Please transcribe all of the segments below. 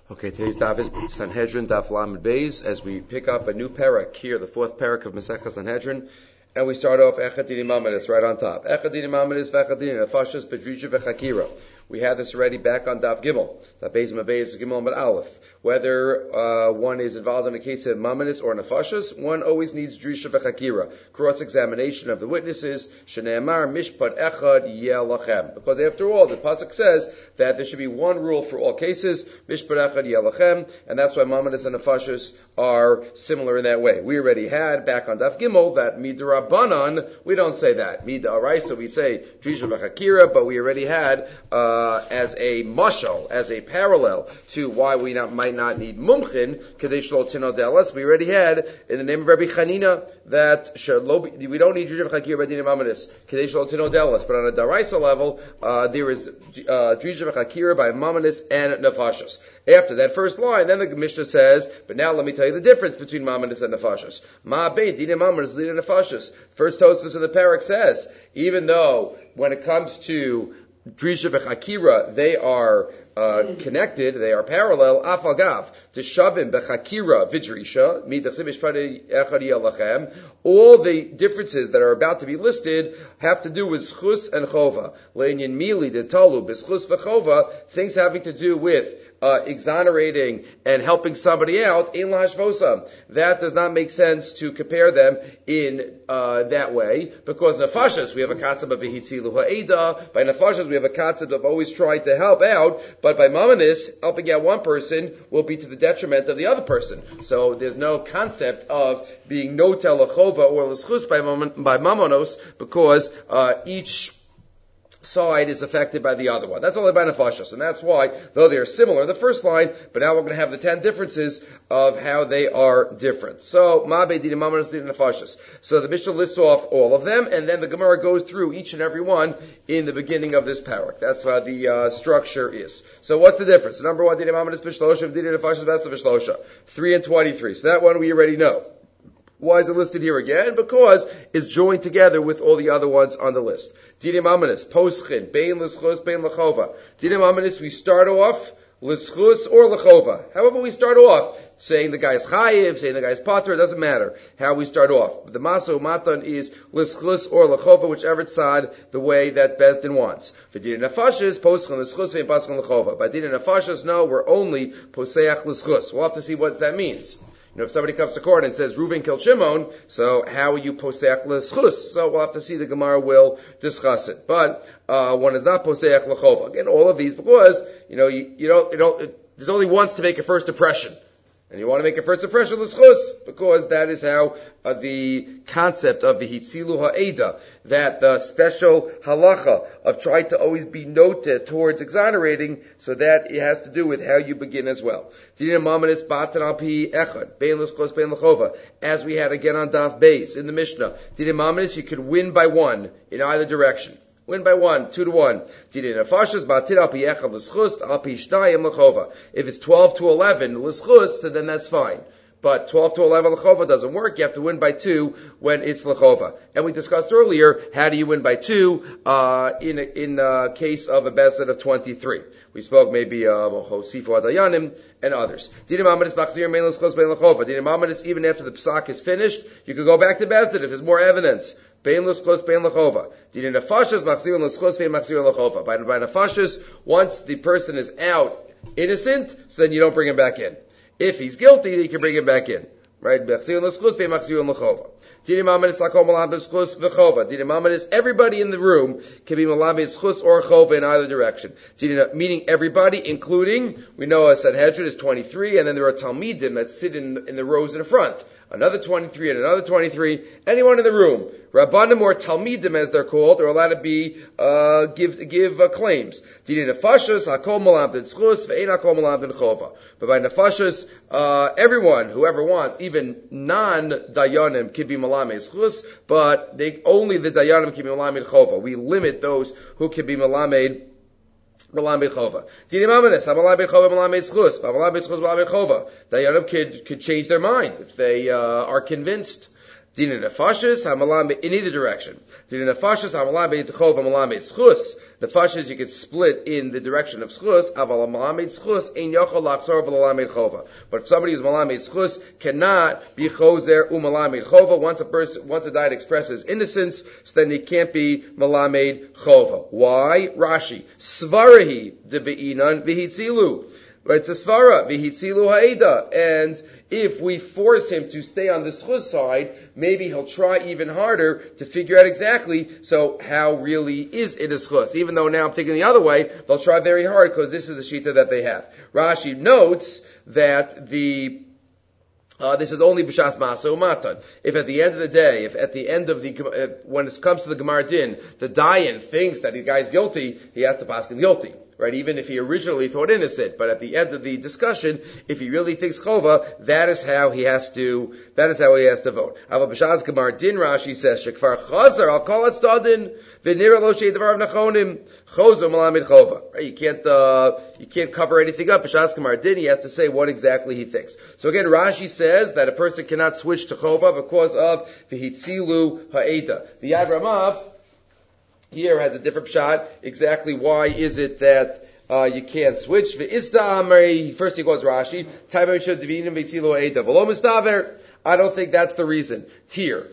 Okay, today's daf is Sanhedrin, daf Lamed Beis, as we pick up a new parak here, the fourth parak of Masechah Sanhedrin, and we start off Echad Dini Mamadis right on top. Echad Dini Mamadis v'Echad Dini Nefashos Bedrisha v'Chakira. We had this already back on daf Gimel, daf Beis Mabeis Gimel Mad Aleph. Whether one is involved in a case of Mamadis or Nefashos, one always needs Drisha v'Chakira, cross-examination of the witnesses. Shneimar Mishpat Echad Yeh Lachem. Because after all, the pasuk says that there should be one rule for all cases, Mishpat Echad Yeh Lachem, and that's why Mamadis and Nefashos are similar in that way. We already had back on daf Gimel that Midrabanan, we don't say that. Midaraisa, we say Drisha v'Chakira, but we already had as a mashal, as a parallel to why we might not need mumchin, kadesh lo tino delas. We already had in the name of Rabbi Chanina that we don't need Drisha v'Chakira by dinim amadis, kadesh lo tino delas. But on a daraisa level, there is Drisha v'Chakira by mamadis and nefashos. After that first line, then the Mishnah says, but now let me tell you the difference between mamadis and nefashos. Ma beit dinim amadis dinim nefashos. First Tosfos in the parak says, even though when it comes to Drisha v'Chakira, they are connected, they are parallel. Afagav, Deshavim b'Chakira v'Drisha, midachsim mishpatei echad yeh lachem. All the differences that are about to be listed have to do with schus and chova. Le'inyan mili detalu b'schus v'chova, things having to do with exonerating and helping somebody out, in lahashvosa. That does not make sense to compare them in that way, because nefashos, we have a concept of v'hitzilu ha'eda. By nefashos, we have a concept of always trying to help out, but by mamanis, helping out one person will be to the detriment of the other person. So there's no concept of being no telachova or l'schus by mamanos, because each side is affected by the other one. That's only by nefashos, and that's why, though they are similar in the first line, but now we're going to have the 10 differences of how they are different. So, ma beidin mamanos din nefashos. So the Mishnah lists off all of them, and then the Gemara goes through each and every one in the beginning of this parak. That's how the structure is. So what's the difference? Number 1, din mamanos b'shlosha, din nefashos b'shlosha. 3 and 23. So that one we already know. Why is it listed here again? Because it's joined together with all the other ones on the list. Dinim amanis, poschin, bein l'schus, bein l'chova. Dinim amanis, we start off l'schus or l'chova. However we start off, saying the guy's chayiv, saying the guy's pater, it doesn't matter how we start off. The maso matan is l'schus or l'chova, whichever side, the way that Bezdin wants. For dinim nefashos, poschin l'schus, vein paschin l'chova. By dinim nefashos, no, we're only poseach l'schus. We'll have to see what that means. If somebody comes to court and says Reuven killed Shimon, so how are you poseach l'schus? So we'll have to see. The Gemara will discuss it. But one is not poseach l'chova. Again, all of these because there's only once to make a first impression. And you want to make a first impression l'schus, because that is how the concept of the hitzilu ha'eda, that the special halacha of trying to always be noted towards exonerating, so that it has to do with how you begin as well. As we had again on Daf Beis in the Mishnah, you could win by one in either direction. Win by 1, 2-1. If it's 12 to 11, l'schus, so then that's fine. But 12 to 11 l'chova doesn't work. You have to win by 2 when it's l'chova. And we discussed earlier, how do you win by 2 in a case of a bezet of 23. We spoke maybe Hosifu Adayanim and others. Dinim amadis b'achzir mein l'schus bein l'chova. Dinim amadis, even after the psak is finished, you could go back to bezet if there's more evidence. Bein l'schus, bein l'chova. Dinim nefashos, machzir l'schus, vein machzir l'chova. By nefashos, once the person is out innocent, so then you don't bring him back in. If he's guilty, then you can bring him back in. Right? Everybody in the room can be malabed schus or chova in either direction. Meaning everybody, including, we know a Sanhedrin is 23, and then there are Talmidim that sit in the rows in the front. Another 23 and another 23. Anyone in the room. Rabbanim or Talmidim, as they're called, are allowed to be, give claims. But by nefashos, everyone, whoever wants, even non-dayanim can be malamed schus, but only the dayanim can be malamed chova. We limit those who can be malamed chova. Dayanim could change their mind if they are convinced. Dina nefashis hamalam in either direction. Dina nefashis hamalam beitchov hamalam beitzchus. Nefashis you could split in the direction of schus. Aval hamalam beitzchus ein yochol lachzor v'lalam beitzchova. But if somebody who's malam beitzchus cannot be chozer umalam beitzchova. Once a diet expresses innocence, so then he can't be malamed chova. Why? Rashi svarahi de beinan v'hitzilu. Right, it's a svara v'hitzilu ha'eda, and if we force him to stay on the schus side, maybe he'll try even harder to figure out exactly, so how really is it a schus? Even though now I'm thinking the other way, they'll try very hard because this is the shita that they have. Rashi notes that this is only b'shas ma'aseh umatan. If at the end of the day, if at the end of when it comes to the Gemara Din, the dayan thinks that the guy's guilty, he has to pass him guilty. Right, even if he originally thought innocent, but at the end of the discussion, if he really thinks chova, that is how he has to vote. Ava b'shas Gemara Din Rashi says, Shekfar chazer, I'll call it stadin, v'nira lo shei devar v'nachonim, chozo malamid chova. Right, you can't cover anything up. B'shas Gemara Din, he has to say what exactly he thinks. So again, Rashi says that a person cannot switch to chova because of v'hitzilu ha'eda. The Yad Ramav here has a different shot. Exactly why is it that you can't switch? First he quotes Rashi. I don't think that's the reason. Here.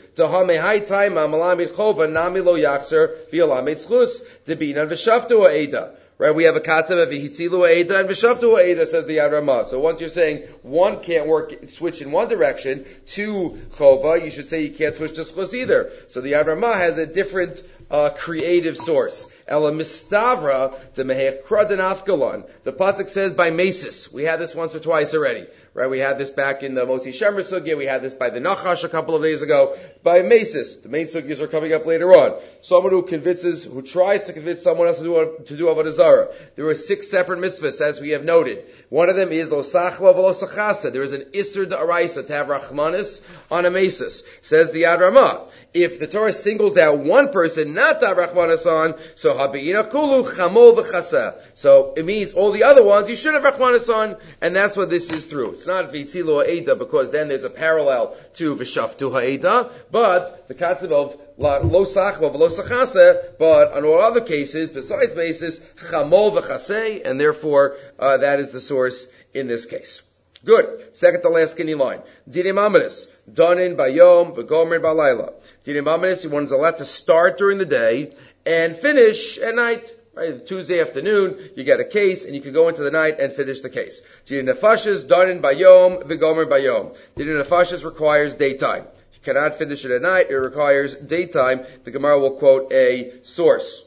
Right, we have a katzav of v'hitzilu ha'eda and v'shavtu ha'eda, says the Yad Ramah. So once you're saying one can't switch in one direction to chova, you should say you can't switch to schus either. So the Yad Ramah has a different creative source. Ela mistavra the mehech kradan afgalon. The pasuk says by mesis. We had this once or twice already. Right, we had this back in the Motzi Shemer sugya. We had this by the Nachash a couple of days ago. By mesis, the main sugyas are coming up later on. Someone who tries to convince someone else to do avodah zarah. There were 6 separate mitzvahs, as we have noted. One of them is lo sachla v'lo sachasa. There is an isur da'araisa to have rachmanis on a mesis. Says the Yad Ramah. If the Torah singles out one person not to have rachmanis on, so habeina kulu chamol v'chasa. So it means all the other ones you should have rachmanis on, and that's what this is through. It's not v'itzilu ha'eda because then there's a parallel to v'shaftu ha'eda, but the concept of lo sachla v'lo sachasa, but on all other cases besides basis chamol v'chasei, and therefore that is the source in this case. Good. Second to last skinny line. Dinim Amadis. Danin bayom v'gomer balayla. Dinim Amadis, one's allowed to start during the day and finish at night. Right? Tuesday afternoon, you get a case and you can go into the night and finish the case. Dinim Nefashis, Danin bayom v'gomer bayom. Dinim Nefashis requires daytime. You cannot finish it at night. It requires daytime. The Gemara will quote a source.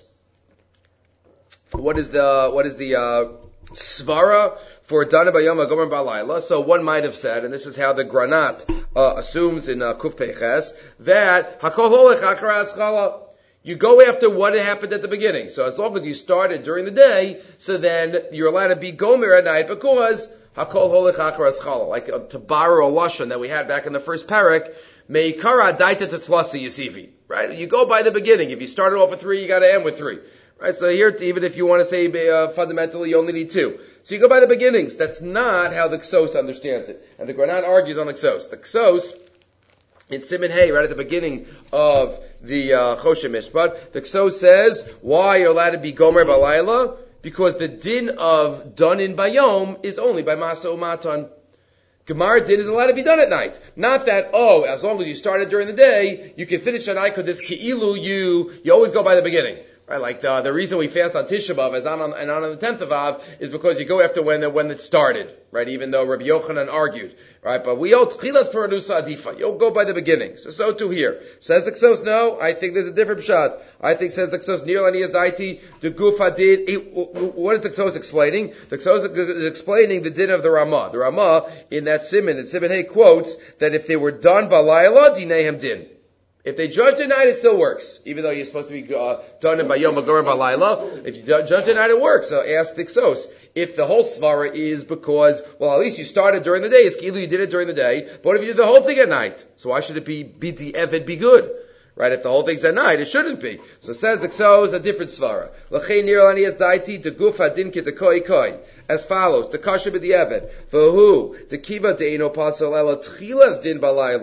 What is the svara for Dana Bayom Gomer Balayla? So one might have said, and this is how the Granat assumes in Kuf Peches, that Hakol Holech Akara Aschala. You go after what happened at the beginning. So as long as you started during the day, so then you're allowed to be Gomer at night because Hakol Holech Akara Aschala. Like to borrow a lashon that we had back in the first parak, Meikara Daita Tetlasi Yisivi. Right? You go by the beginning. If you started off with 3, you got to end with 3. Right? So here, even if you want to say fundamentally, you only need 2. So you go by the beginnings. That's not how the Ksos understands it. And the Granat argues on the Ksos. The Ksos, in Siman Hay, right at the beginning of the Choshen Mishpat, the Ksos says, why you're allowed to be Gomer Balayla? Because the din of Danin Bayom is only by Masa Umatan. Gemara din is allowed to be done at night. Not that, as long as you started during the day, you can finish at night because it's Ki'ilu, you always go by the beginning. Right, like the reason we fast on Tisha B'Av and not on the 10th of Av is because you go after when it started, right? Even though Rabbi Yochanan argued, right? But we all Tchilas Paranusa Adifa. You'll go by the beginning. So too here. Says the Ksos, no, I think there's a different shot. I think says the Ksos, Nir Lani Daiti, the Gufa did. What is the Ksos explaining? The Ksos is explaining the din of the Ramah. The Ramah in Siman Hay quotes that if they were done Balayla, Dinehem din. If they judged at night, it still works. Even though you're supposed to be done in Bayom Gomer Balayla, if you judged at night, it works. So ask the Ksos. If the whole svara is because, at least you started during the day, it's either you did it during the day, but what if you did the whole thing at night? So why should it be the Evid be good? Right? If the whole thing's at night, it shouldn't be. So says the Ksos, a different svara. L'chei nir lani es daiti, de guf hadin ki de koi koi. As follows, the kasha b'di Evid. V'hu, the kiva de'ino pasol ela tchilas din balayla.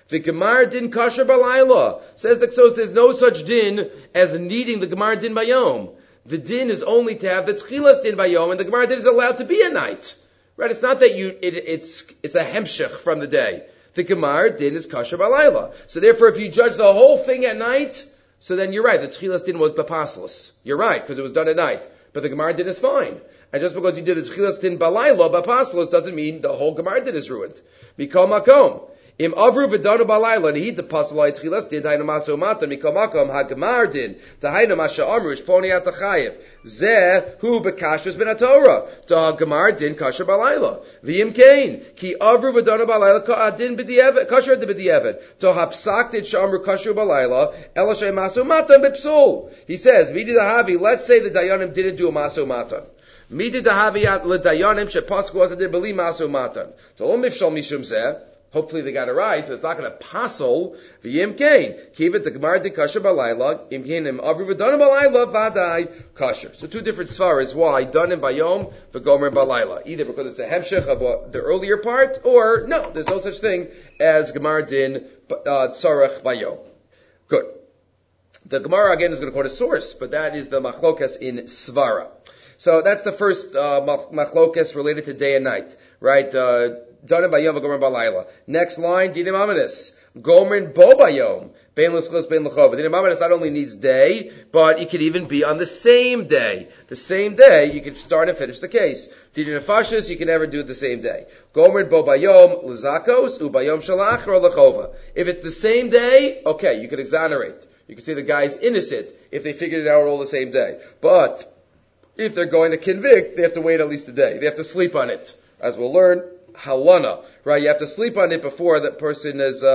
The Gemar din kasher balayla. Says the Ksos, there's no such din as needing the Gemar din bayom. The din is only to have the tchilas din bayom, and the Gemar din is allowed to be a night. Right? It's not that it's a hemshech from the day. The Gemar din is kasher balayla. So therefore, if you judge the whole thing at night, so then you're right. The tchilas din was bapaslos. You're right, because it was done at night. But the Gemar din is fine. And just because you did the tchilas din balayla, bapaslos, doesn't mean the whole Gemar din is ruined. Mikol makom. Im avru v'danu balayla nehid the pasalai tchilas din dainu maso mata mikol makom ha-Gemar din dainu masha amru ishponi atachayev zeh hu bekashus ben haTorah to ha-Gemar din kasher balayla v'yim kain ki avru v'danu balayla ka-adin b'di'evet kasher din b'di'evet to ha-psak din sh'amru kasher balayla ela shay maso mata b'psul. He says v'di dahavi, let's say the dayanim didn't do a maso mata. Midi dahavi l'dayanim she'pasku was adin b'li maso mata. So lo mifshal mishum zeh. Hopefully they got it right, but it's not going to passel v'yim kain. Kivit the Gemar din kasher balayla, im kain im avru v'danim balayla vadai kasher. So two different svaras why danim bayom v'gomer balayla. Either because it's a hemshech of the earlier part, or no, there's no such thing as Gemar din tzarech bayom. Good. The Gemara again is going to quote a source, but that is the machlokas in svara. So that's the first machlokas related to day and night, right? Danim bayom v'gomer balayla. Next line, dinim amidus. Gomer bo bayom. Bein l'schus, bein l'chova. Dinim amidus not only needs day, but it could even be on the same day. The same day, you can start and finish the case. Dinim nefashis, you can never do it the same day. Gomer bo bayom l'zakos, u bayom shalach or l'chova. If it's the same day, okay, you can exonerate. You can say the guy's innocent if they figured it out all the same day. But if they're going to convict, they have to wait at least a day. They have to sleep on it. As we'll learn, halana, right? You have to sleep on it before that person is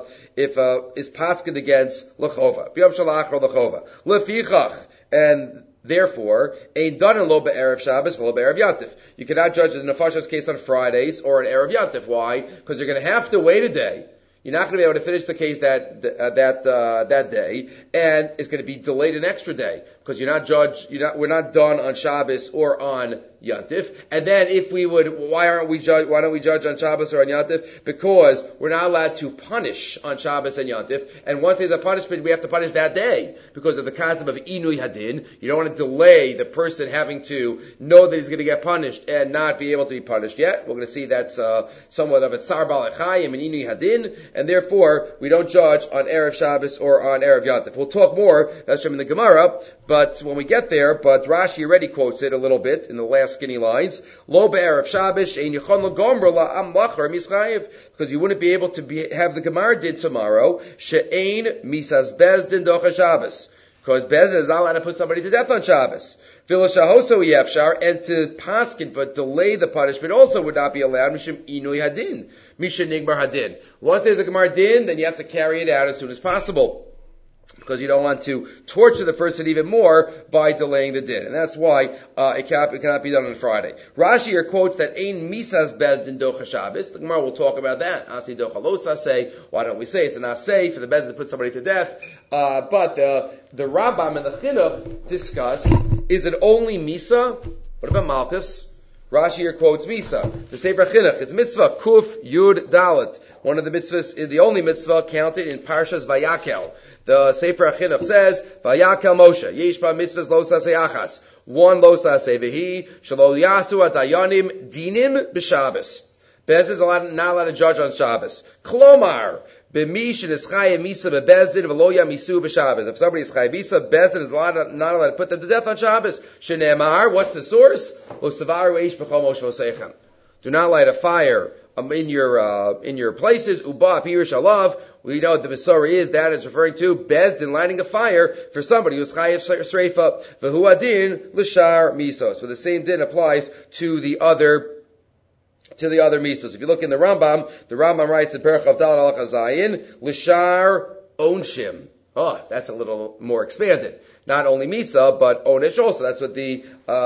paskin against l'chova. B'yom shalach or l'chova. Lefichach. And therefore, ein danin lo be'erev Shabbos v'lo be'erev Yantif. You cannot judge the nefashas case on Fridays or an erev Yantif. Why? Because you're going to have to wait a day. You're not going to be able to finish the case that day, and it's going to be delayed an extra day because we're not done on Shabbos or on Yantif. And then why don't we judge on Shabbos or on Yantif? Because we're not allowed to punish on Shabbos and Yantif. And once there's a punishment, we have to punish that day because of the concept of Inui Hadin. You don't want to delay the person having to know that he's going to get punished and not be able to be punished yet. We're going to see that's somewhat of a Tsar Balachayim and Inui Hadin. And therefore, we don't judge on Erev Shabbos or on Erev Yantif. We'll talk more, that's from the Gemara, but when we get there, but Rashi already quotes it a little bit in the last skinny lines. Lo be'erev Shabbos, ein yichon l'gomber la'am lachar mischayev. Because you wouldn't be able to have the Gemara did tomorrow, she'ein misas bezdin docha Shabbos. Because Bezdin is not allowed to put somebody to death on Shabbos. Vilashahoso yefshar, and to paskin, but delay the punishment also would not be allowed. Mishum inui hadin. Misha nigmar hadin. Once there's a Gemar din, then you have to carry it out as soon as possible. Because you don't want to torture the person even more by delaying the din. And that's why it cannot be done on Friday. Rashi here quotes that ein misas bezdin docha Shabbos. The Gemara will talk about that. Asi docha lo saseh. Why don't we say it's an aseh for the bezdin to put somebody to death? But the Rambam and the Chinuch discuss, is it only misa? What about malchus? Rashi here quotes misa. The Sefer Chinuch, it's mitzvah kuf yud dalet. One of the mitzvahs is the only mitzvah counted in Parshas Vayakel. The Sefer Chinuch says, Vayakel Moshe, yesh ba mitzvahs lo saseh achas. One lo saseh v'hi, shelo yasu adayanim dinim b'Shabbos. Bezdin is not allowed to judge on Shabbos. Klomar, b'mi shenischaye misa bebezdin v'lo yamisu b'Shabbos. If somebody is chaye misa, Bezdin is not allowed to put them to death on Shabbos. Shenemar, what's the source? Lo savaru eish b'chol Moshe v'seichem. Do not light a fire in your places. Uba pirish alav. We know the Masorah is that it's referring to Bezdin lighting a fire for somebody who's chayev sreifa. V'hu adin l'shar misos. So the same din applies to the other misos. If you look in the Rambam writes in Perach Avdal Al Chazayin l'shar onshim. Oh, that's a little more expanded. Not only misa, but onish also. That's what the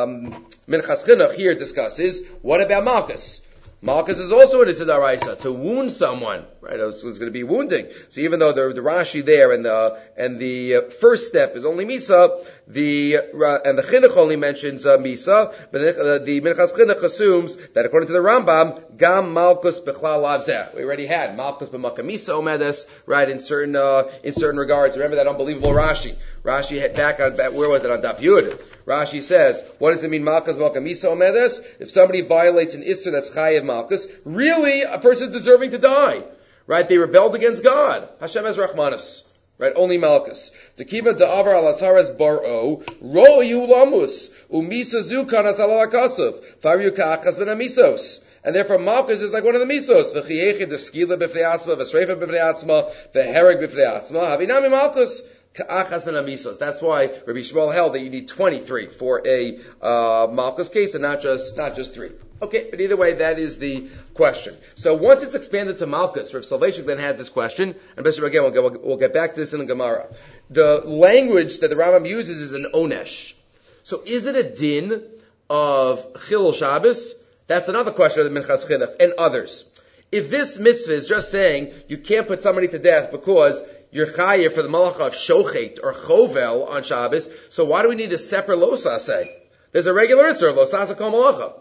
Minchas Chinuch here discusses. What about malchus? Malchus is also in the Daraisa, to wound someone, right? It's going to be wounding. So even though the Rashi there and the first step is only Misa, And the Chinuch only mentions Misa, but the Minchas Chinuch assumes that according to the Rambam, Gam Malkus Bechlal Lavzeh. We already had Malkus B'Makkah Misa Omedes, right, in certain regards. Remember that unbelievable Rashi. Rashi hit back on, where was it, on Daf Yud? Rashi says, what does it mean, Malkus B'Makkah Misa Omedes? If somebody violates an Isser that's Chayev Malkus, really, a person is deserving to die. Right? They rebelled against God. Hashem has Rachmanis. Right? Only Malkus. Tekiva da'avar al asaras bar'o, ro yulamus, umisa zukanas ala akasav, faryu ka'achas ben amisos. And therefore Malkus is like one of the misos. V'chiyechid deskila b'fnei atzma, v'sreifa b'fnei atzma, v'hereg b'fnei atzma, havinami Malkus. Ka'achas ben amisos. That's why Rabbi Shmuel held that you need 23 for a Malkus case and not just 3. Okay, but either way, that is the question. So once it's expanded to Malkus, Rav Soloveitchik then had this question, and Bishop again, we'll get back to this in the Gemara. The language that the Rambam uses is an onesh. So is it a din of Chilul Shabbos? That's another question of the Minchas Chinuch and others. If this mitzvah is just saying you can't put somebody to death because you're chayiv for the malacha of shochet or chovel on Shabbos, so why do we need a separate losaseh? There's a regular isser of losaseh kol malacha.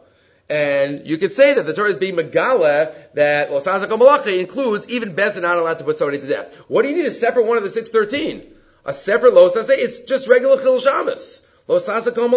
And you could say that the Torah is being megala that losaseh kol malacha includes even Bezdin not allowed to put somebody to death. What do you need a separate one of the 613? A separate losaseh? It's just regular chil Shabbos. Losaseh kol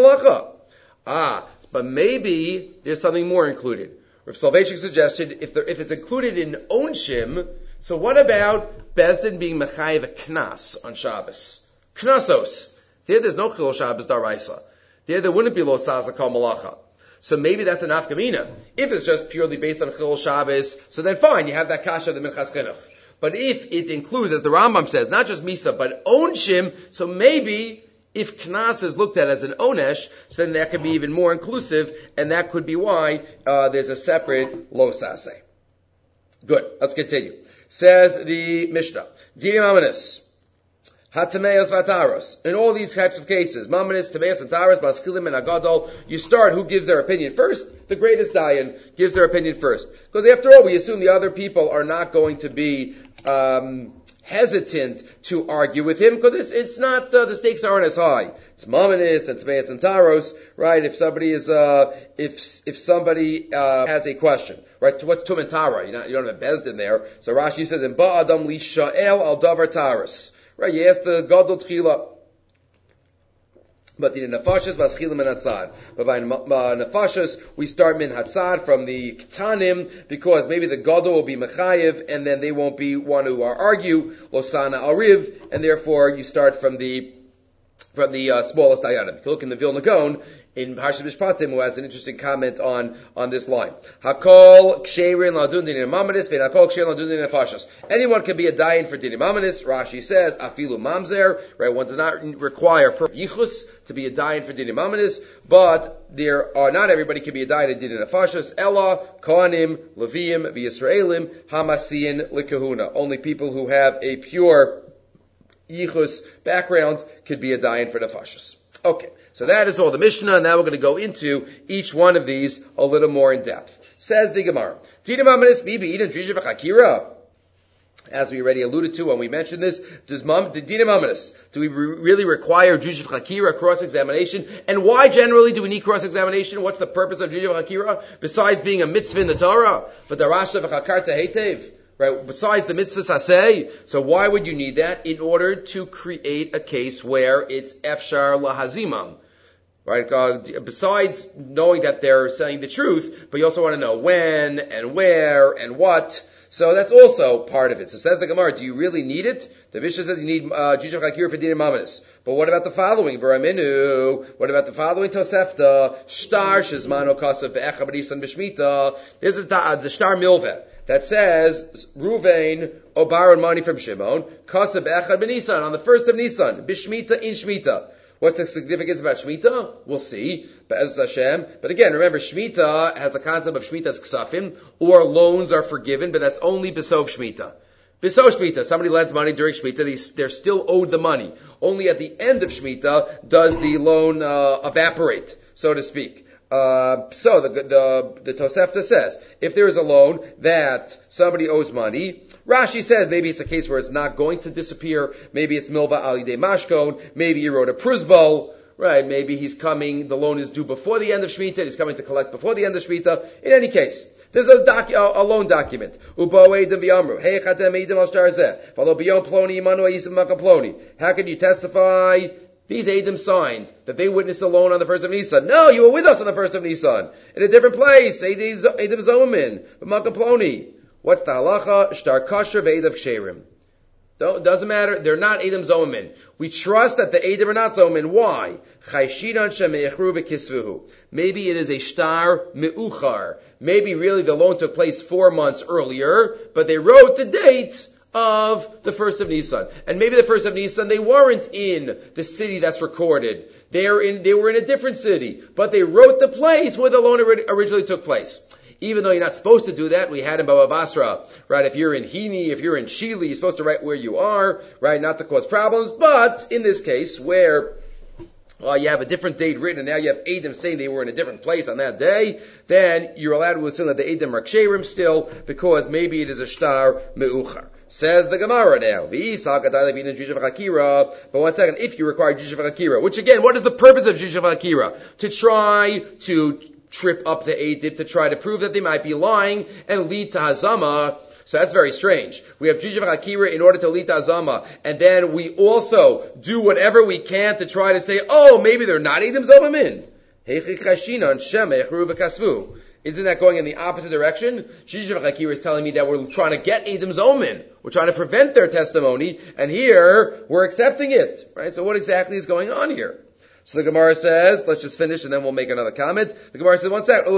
malacha. But maybe there's something more included. Rav Soloveitchik suggested if it's included in onshim, so what about Bezdin being mechayiv a knas on Shabbos? Knasos. There's no chil Shabbos daraisa. There wouldn't be losaseh kol malacha. So maybe that's an afkamina. If it's just purely based on Chilul Shabbos, so then fine, you have that kasha of the Minchas Chinuch. But if it includes, as the Rambam says, not just Misa, but Onshim, so maybe if Knas is looked at as an Onesh, so then that could be even more inclusive, and that could be why there's a separate Losase. Good, let's continue. Says the Mishnah, Dinim Amanis. Hatameos vataros. In all these types of cases, Mamanis, Tameos, and Taros, Baskilim, and Agadol, you start who gives their opinion first. The greatest Dayan gives their opinion first. Because after all, we assume the other people are not going to be hesitant to argue with him, because it's not, the stakes aren't as high. It's Mamanis and Tameos and Taros, right? If somebody is, if somebody has a question, right? What's Tum and Tara? You don't have a Bezdin there. So Rashi says, in Ba'adam li sha'el al davar Taros. Right, you ask the Gadol Tchila. But in Nefashos, Vaschilim and Hatzad. But by Nefashos, we start Min Hatzad from the Ketanim, because maybe the Gadol will be Mechayev, and then they won't be one to argue, Losana Ariv, and therefore you start from the smallest ayadim. If you look in the Vilna Gaon, in Parshas Mishpatim, who has an interesting comment on this line. Hakol ksherin ladun dinim mamadis, ve'in hakol ksherin ladun dinim nefashos. Anyone can be a dayan for dinim mamadis. Rashi says, afilu mamzer, right? One does not require yichus to be a dayan for dinim mamadis, but not everybody can be a dayan in dinim nefashos. Ella, kohanim, leviim, v'yisraelim, hamasiyin likahuna. Only people who have a pure yichus background could be a dayan for nefashos. Okay. So that is all the Mishnah, and now we're going to go into each one of these a little more in depth. Says the Gemara, as we already alluded to when we mentioned this, do we really require Jujiv Chakira, cross-examination? And why generally do we need cross-examination? What's the purpose of Jujiv Chakira? Besides being a mitzvah in the Torah? Right, besides the mitzvah saseh, so why would you need that? In order to create a case where it's efshar lahazimam. Right, besides knowing that they're saying the truth, but you also want to know when and where and what. So that's also part of it. So says the Gemara, do you really need it? The Mishnah says you need Jujiv Chakir for Dinim Mamadis. But what about the following? V'raminu. What about the following Tosefta? Shtar shizmano kasav be'echa b'nisan b'shmita. There's the Shtar Milveh that says Ruvain borrowed money from Shimon kasav be'echa b'nisan on the first of Nisan b'shmita in shmita. What's the significance about Shemitah? We'll see. But again, remember, Shemitah has the concept of Shemitah's ksafim, or loans are forgiven, but that's only Besov Shemitah. Besov Shemitah, somebody lends money during Shemitah, they're still owed the money. Only at the end of Shemitah does the loan evaporate, so to speak. So the Tosefta says, if there is a loan that somebody owes money, Rashi says maybe it's a case where it's not going to disappear, maybe it's milva al yidei mashkon, maybe you wrote a pruzbol, right? Maybe he's coming, the loan is due before the end of Shemitah, he's coming to collect before the end of Shemitah. In any case, there's a loan document. How can you testify? These Eidim signed that they witnessed a loan on the 1st of Nisan. No, you were with us on the 1st of Nisan. In a different place. Eidim Zomin. Makaploni. What's the halacha? Shtar kasher ve'edav ksherim. Doesn't matter. They're not Eidim Zomin. We trust that the Eidim are not Zomin. Why? Maybe it is a shtar me'uchar. Maybe really the loan took place 4 months earlier, but they wrote the date of the 1st of Nisan. And maybe the 1st of Nisan, they weren't in the city that's recorded. They were in a different city. But they wrote the place where the loan originally took place. Even though you're not supposed to do that, we had in Baba Basra, right? If you're in Hini, if you're in Shili, you're supposed to write where you are, right? Not to cause problems. But in this case, where you have a different date written, and now you have Eidim saying they were in a different place on that day, then you're allowed to assume that the Eidim are ksherim still, because maybe it is a shtar me'uchar. Says the Gemara now. But 1 second, if you require Jishav Hakira, which again, what is the purpose of Jishav Hakira? To try to trip up the Eidim, to try to prove that they might be lying and lead to Hazama. So that's very strange. We have Jishav Hakira in order to lead to Hazama, and then we also do whatever we can to try to say, oh, maybe they're not Eidim Zomamin. Isn't that going in the opposite direction? Jishav Hakira is telling me that we're trying to get Eidim Zomin. We're trying to prevent their testimony, and here we're accepting it. Right? So what exactly is going on here? So the Gemara says, let's just finish and then we'll make another comment. The Gemara says, 1 second,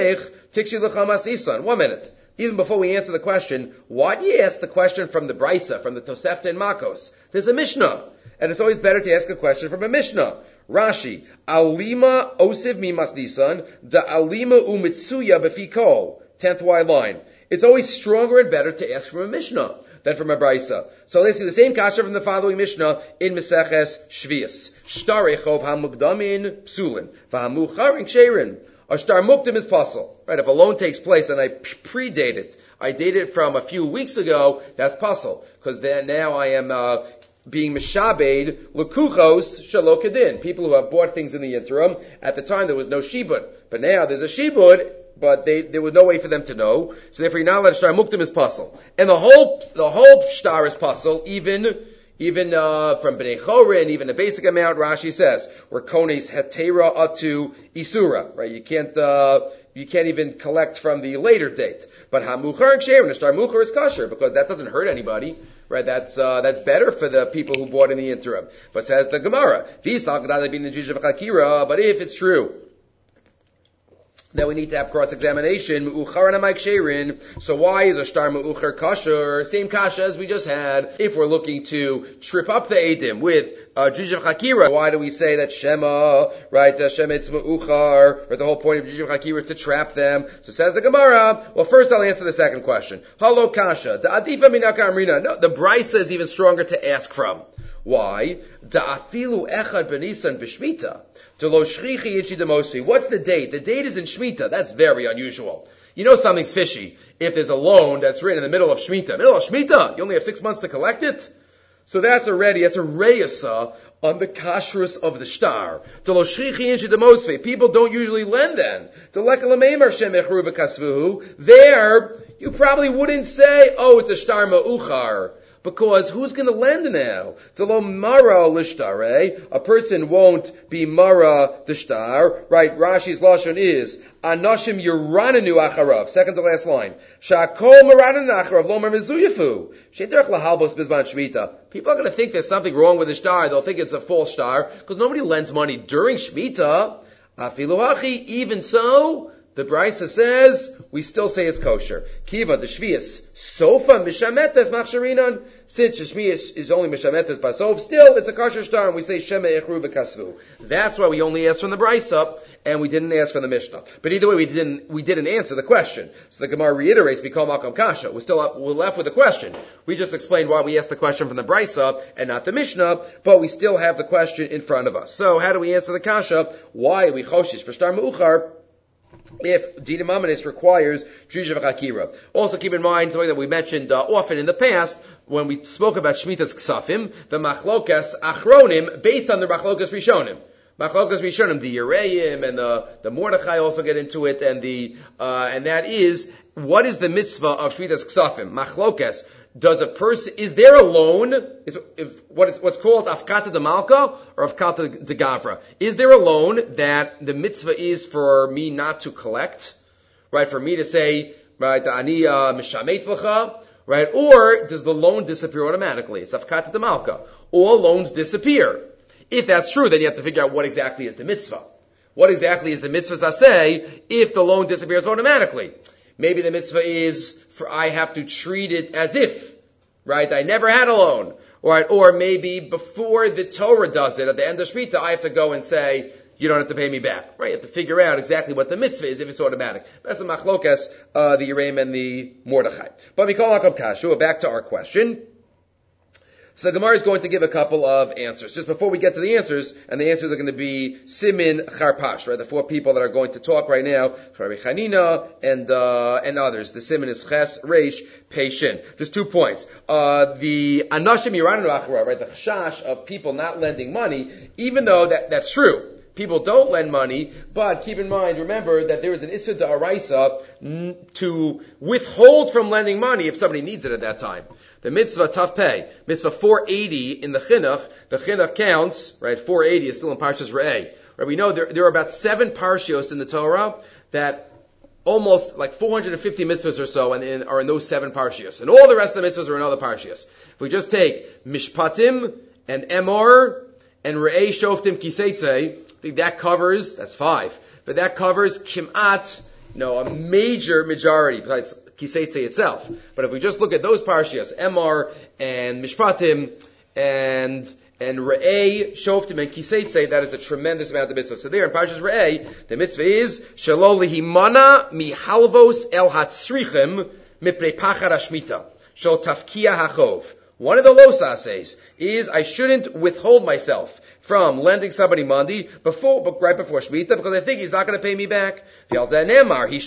1 minute. Even before we answer the question, why do you ask the question from the Brisa, from the Tosefta and Makos? There's a Mishnah. And it's always better to ask a question from a Mishnah. Rashi, Alima osiv mimas nisan, da alima umitsuya befikol. 10th wide line. It's always stronger and better to ask from a Mishnah than from a Brisa. So let's do the same kasha from the following Mishnah in Meseches Shvius. Shtarechov hamukdamin psulin, v'hamucharin ksherin. A shtar mukdim is puzzle. Right? If a loan takes place and I predate it, I date it from a few weeks ago, that's puzzle. Because then now I am being mishabed lekuchos shelo kedin. People who have bought things in the interim. At the time there was no shibud, but now there's a shibud, but there was no way for them to know. So therefore, you're not allowed to shtar mukdim is puzzle, and the whole shtar is puzzle, even from Bnei Chorin, even a basic amount. Rashi says we're kones hetera atu isura. Right? You can't even collect from the later date. But hamuchar and ksherim, the shtar muchar is kosher because that doesn't hurt anybody. Right, that's better for the people who bought in the interim. But says the Gemara, but if it's true that we need to have cross-examination, so why is a shtar me'ucher kosher? Same kasha as we just had. If we're looking to trip up the Eidim with Jishav Hakira, why do we say that Shema, right, Shema it's me'uchar, or the whole point of Jishav Hakira is to trap them? So says the Gemara, well first I'll answer the second question. Halo kasha, the adifa minaka amrina. No, the Brisa is even stronger to ask from. Why? Da'afilu echad benisan b'shmita. What's the date? The date is in Shemitah. That's very unusual. You know something's fishy if there's a loan that's written in the middle of Shemitah. Middle of Shemitah? You only have 6 months to collect it? So that's a reyasa on the kashrus of the shtar. People don't usually lend then. There, you probably wouldn't say, oh, it's a shtar ma'uchar. Because who's going to lend now? Telo mara lishtare. A person won't be mara the shtar. Right? Rashi's lashon is anashim yurananu acharav. Second to last line. Shakol marananu acharav lomar mezuyafu. Sheiterach lahalbos bizman shmita. People are going to think there's something wrong with the shtar. They'll think it's a false shtar because nobody lends money during shmita. Afilu hachi. Even so, the Brisa says, we still say it's kosher. Kiva, the Shvius, Sofa, Mishametes, Machsharinan. Since the Shvius is only Mishametes Basov, still it's a kosher shtar, and we say Shema Echru V'Kasvu. That's why we only ask from the Brisa, and we didn't ask from the Mishnah. But either way, we didn't answer the question. So the Gemara reiterates, we call Malkam Kasha. We're left with the question. We just explained why we asked the question from the Brisa, and not the Mishnah, but we still have the question in front of us. So how do we answer the Kasha? Why are we Choshish for Shtar Me'uchar if Dina Mamanis requires Jishav Hakira? Also keep in mind something that we mentioned often in the past when we spoke about Shemitah's Ksafim, the Machlokas Achronim, based on the Machlokas Rishonim. Machlokas Rishonim, the Yereim and the Mordechai also get into it, and that is, what is the mitzvah of Shvitas Ksafim? Machlokas. Is there a loan? What's called Afkata de Malka or Afkata de Gavra? Is there a loan that the mitzvah is for me not to collect? Right? For me to say, right, Ani Mishamet L'cha, right? Or does the loan disappear automatically? It's Afkata de Malka. All loans disappear. If that's true, then you have to figure out what exactly is the mitzvah. What exactly is the mitzvah zaseh if the loan disappears automatically? Maybe the mitzvah is I have to treat it as if, right, I never had a loan. Right? Or maybe before the Torah does it, at the end of Shmita, I have to go and say, you don't have to pay me back. Right? You have to figure out exactly what the mitzvah is if it's automatic. That's the machlokas, the Yereim and the Mordechai. But we call Akam Kashu. Back to our question. So the Gemara is going to give a couple of answers. Just before we get to the answers, and the answers are going to be Simin Charpash, right? The four people that are going to talk right now, Rabbi Chanina and others. The Simin is Ches, Reish, Peishin. Just 2 points. The Anashim Yiranu Achra, right? The Chash of people not lending money, even though that's true. People don't lend money, but keep in mind, remember that there is an Issa Da'araisa to withhold from lending money if somebody needs it at that time. The mitzvah tough pay, mitzvah 480 in the chinuch counts, right? 480 is still in Parshas Re'eh. Right? We know there are about 7 parshios in the Torah that almost like 450 mitzvahs or so are in those 7 parshios. And all the rest of the mitzvahs are in other parshios. If we just take Mishpatim and Emor and Re'eh Shoftim Kiseitze, I think that's 5. But that covers Kimat, a major majority, besides Kiseitze itself. But if we just look at those parshias, Emor and Mishpatim and Re'eh, Shoftim and Kiseitze, that is a tremendous amount of mitzvah. So there in Parshas Re'eh, the mitzvah is Shelo lihimana mihalvos el hatzrichim mipnei pachar hashmita shel tafkia hachov. One of the losases is I shouldn't withhold myself from lending somebody money right before Shemitah because I think he's not going to pay me back. You're not going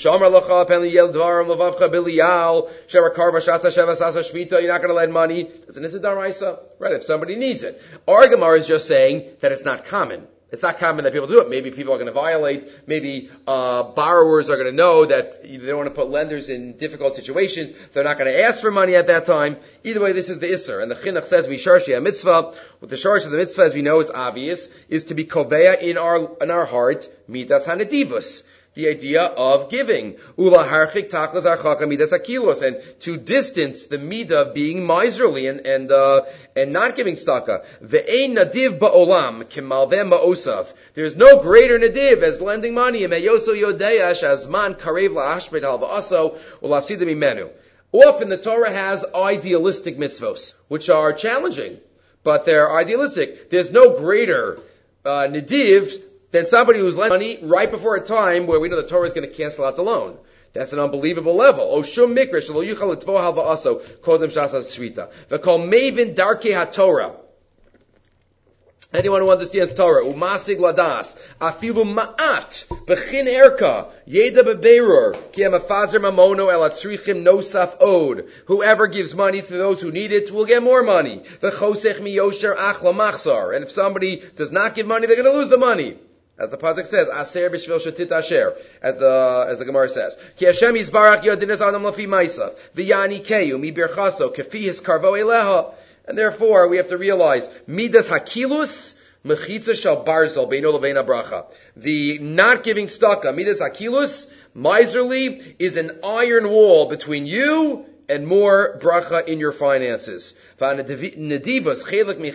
to lend money. It's an Issa D'Oraisa, right? If somebody needs it. Our Gemara is just saying that it's not common. It's not common that people do it. Maybe people are going to violate. Maybe borrowers are going to know that they don't want to put lenders in difficult situations. They're not going to ask for money at that time. Either way, this is the Isser. And the Chinuch says, Misharshi mitzvah. What the Sharsh of the mitzvah, as we know, is obvious, is to be koveya in our heart, midas hanedivus. The idea of giving. Ula harchik tachlas archaka midas akilos. And to distance the midah of being miserly and not giving staka. Ve'ein nadiv ba'olam kimalveh ma'osav. There's no greater nadiv as lending money. Meyoso yodeyash azman karev la'ashbet halva'aso ulafsidim imenu. Often the Torah has idealistic mitzvos, which are challenging, but they're idealistic. There's no greater nadiv than somebody who's lent money right before a time where we know the Torah is going to cancel out the loan. That's an unbelievable level. Oh, shum mikra shelo yuchal l'tvo halva'aso kodem shasas shvita. V'kol mevin darkei haTorah. Anyone who understands Torah, umasig ladas, afilu ma'at, b'chin erka, yeda beberur, ki amafazer mamono el atzrichim nosaf od. Whoever gives money to those who need it will get more money. V'chosech miyosher ach lamachzar. And if somebody does not give money, they're going to lose the money. As the pasuk says, "Aser b'shvil shetit asher," as the Gemara says, "Ki Hashem yizbarach yodinas adam lafi ma'asav v'yani keyu mi birchaso kefi his karvo eleha." And therefore, we have to realize midas hakilus mechitza shal barzel beino levein bracha. The not giving staka, midas hakilus, miserly, is an iron wall between you and more bracha in your finances. And giving is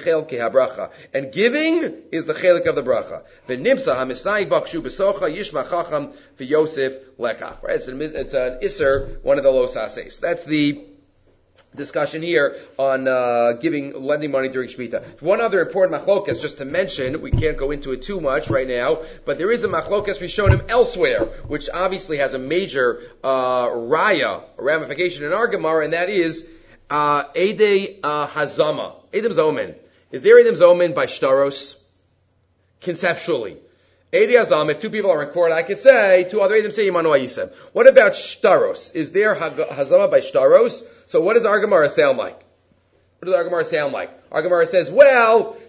the chelik of the bracha. Right? It's an iser, one of the losases. That's the discussion here on lending money during Shemitah. One other important machlokas, just to mention, we can't go into it too much right now, but there is a machlokas Rishonim elsewhere, which obviously has a major raya, a ramification in our Gemara, and that is Eidei Hazama. Eidem Zomen. Is there Eidem Zomen by Shtaros? Conceptually. Eidei Hazama, if 2 people are in court, I could say, 2 other Eidem say Yimanu Ayisem. What about Shtaros? Is there Hazama by Shtaros? So what does our Gemara sound like? What does our Gemara sound like? Our Gemara says, well,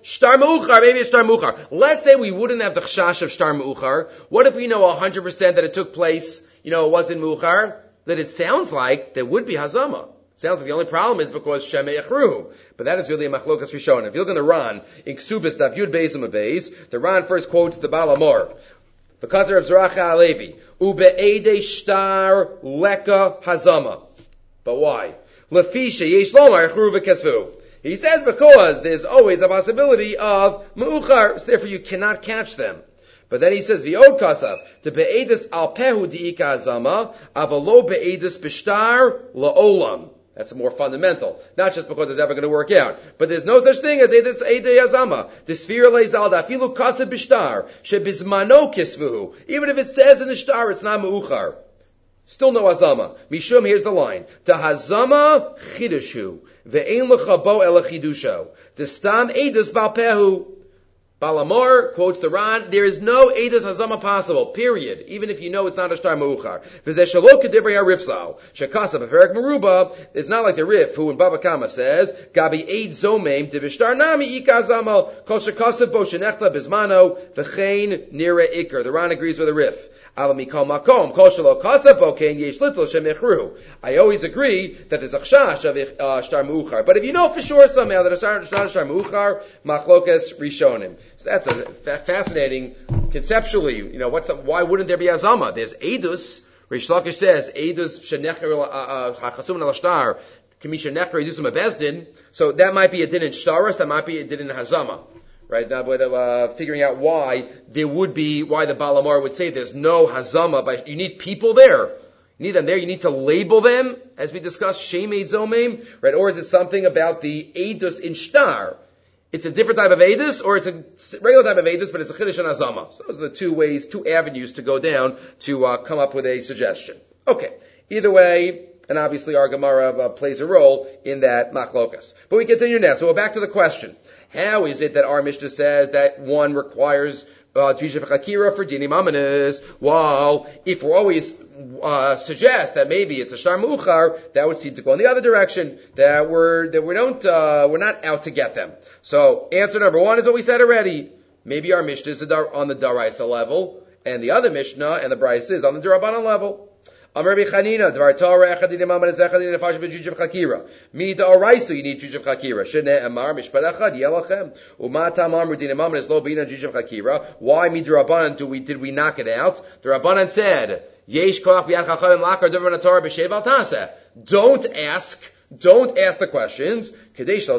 Shtar Me'uchar, maybe it's Shtar Me'uchar. Let's say we wouldn't have the chashash of Shtar Me'uchar. What if we know 100% that it took place, it wasn't Me'uchar? That it sounds like there would be Hazama. Sounds like the only problem is because Shemei Echruhu. But that is really a machlokas Rishon. If you look in the Ran, in Ksubis, Daf Yud Beis Beis, the Ran first quotes the Baal Amor. The Khazar of Zeracha Alevi. Ube'ede shtar leka hazama. But why? Lefi sheyesh lomar echru v'kesvu. He says because there's always a possibility of me'uchar, so therefore you cannot catch them. But then he says, V'od kasav, to be'edus al pehu di'ika hazama, avalo be'edus b'shtar la'olam. That's more fundamental. Not just because it's ever going to work out. But there's no such thing as Eidus Eidei Azama. The Sfira Leizalda, Afilu Kasev Bishtar, Shebizmano Kisvuhu. Even if it says in the Shtar, it's not Me'uchar. Still no Azama. Mishum, here's the line. The Hazama Chidushu, Ve'ein L'chabo Ela Chidusho. The Stam Eidus Balpehu. Balamor quotes the Ran, there is no Eidos Hazama possible, period, even if you know it's not a Shtar Me'uchar. V'zeh shelo k'divrei HaRifzal, shekasa b'perek Meruba, it's not like the Rif, who in Baba Kama says, Gabi Eid Zomeim, divishtar nami ika Hazama, kol shekasa bo shenechta bizmano, v'chein nire ikar. The Ran agrees with the Rif. I always agree that there's a chashash of shtar me'uchar. But if you know for sure somehow that it's not shtar me'uchar, machlokas rishonim. So that's a fascinating, conceptually, why wouldn't there be azama? There's edus. Rish Lakish says, edus shenecher hachasum al shtar, k'misha necher edusum abezdin. So that might be a din in shtaros, that might be a din in hazama. Right now, but figuring out why the Balamar would say there's no hazama, but you need people there. You need them there. You need to label them, as we discussed, Shemei Zomim, right? Or is it something about the Eidus in Shtar? It's a different type of Eidus, or it's a regular type of Eidus, but it's a Chiddush and Hazama. So those are the two avenues to go down to come up with a suggestion. Okay. Either way, and obviously our Gemara plays a role in that machlokas. But we continue now. So we're back to the question. How is it that our Mishnah says that one requires Drisha v'chakira for dinim amanis, while if we always suggest that maybe it's a shtar me'uchar, that would seem to go in the other direction, that we're not out to get them. So answer number one is what we said already. Maybe our Mishnah is on the Daraisa level, and the other Mishnah and the Brisa is on the Darabanan level. Amar Bichanina, Dvar Torah, Echadin Amanis, Echadin Nefash B'Juj Chakira. Mi Da'oraisu, you need Juj Chakira. Shene Amar, Mishpat Echad, Yelachem. Umata Amar, Din Amanis, Lo B'ina Juj Chakira. Why Mi Darabanan did we knock it out? The Rabbanan said, Yesh Koach B'Yad Chachamim Lakar Dover Torah B'Shev Al Taseh. Don't ask the questions, because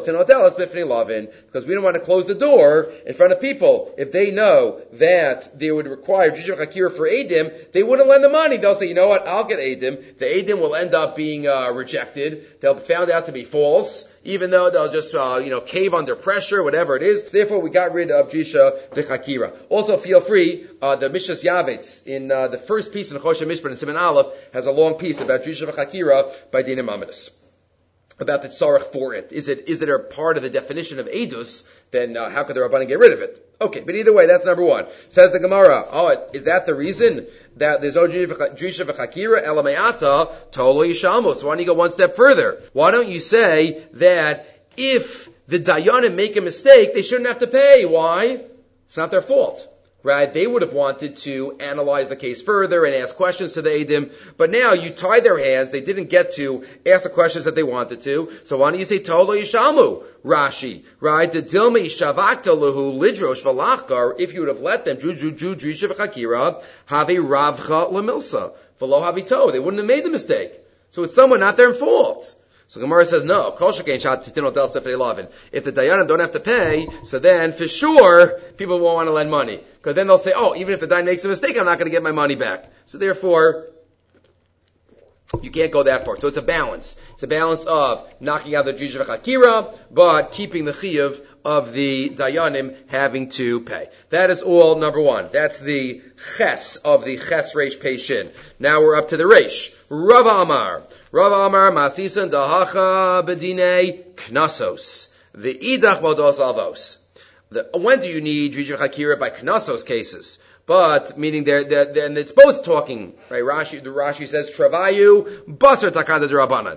we don't want to close the door in front of people. If they know that they would require Juj Chakira for Eidim, they wouldn't lend the money. They'll say, you know what, I'll get Eidim. The Eidim will end up being rejected. They'll be found out to be false, even though they'll just cave under pressure, whatever it is. Therefore, we got rid of Jisha V'Chakira. Also, feel free, the Mishnas Yavetz, in the first piece in Choshen Mishpat in Siman Aleph, has a long piece about Jisha V'Chakira by Dinim Amidus, about the tzarech for it. Is it a part of the definition of edus? Then how could the Rabbanan get rid of it? Okay, but either way, that's number one. Says the Gemara, is that the reason that there's no drisha v'chakira elameata tolo yishalmu? So why don't you go one step further? Why don't you say that if the dayanim make a mistake, they shouldn't have to pay? Why? It's not their fault. Right? They would have wanted to analyze the case further and ask questions to the Eidim, but now you tie their hands, they didn't get to ask the questions that they wanted to, so why don't you say, Tolo Yishalmu, Rashi, right? The Dilma Yishavakta Lahu Lidrosh Valachkar, if you would have let them, Drisha V'Chakira, Havi Ravcha Lamilsa, V'lo Havito, they wouldn't have made the mistake. So it's someone not their fault. So Gemara says, no, if the Dayanim don't have to pay, so then for sure, people won't want to lend money. Because then they'll say, even if the Dayan makes a mistake, I'm not going to get my money back. So therefore, you can't go that far. So it's a balance. It's a balance of knocking out the Drisha V'Chakira, but keeping the Chiyuv of the Dayanim having to pay. That is all number one. That's the Ches of the Ches Reish Peishin. Now we're up to the Reish. Rav Amar, Masisan Dahacha Bedine Knasos. The Idach Modos Alvos. When do you need Drisha V'Chakira by Knasos cases? But, meaning and it's both talking, right? Rashi says, Travayu, Basar Takada Durabanan.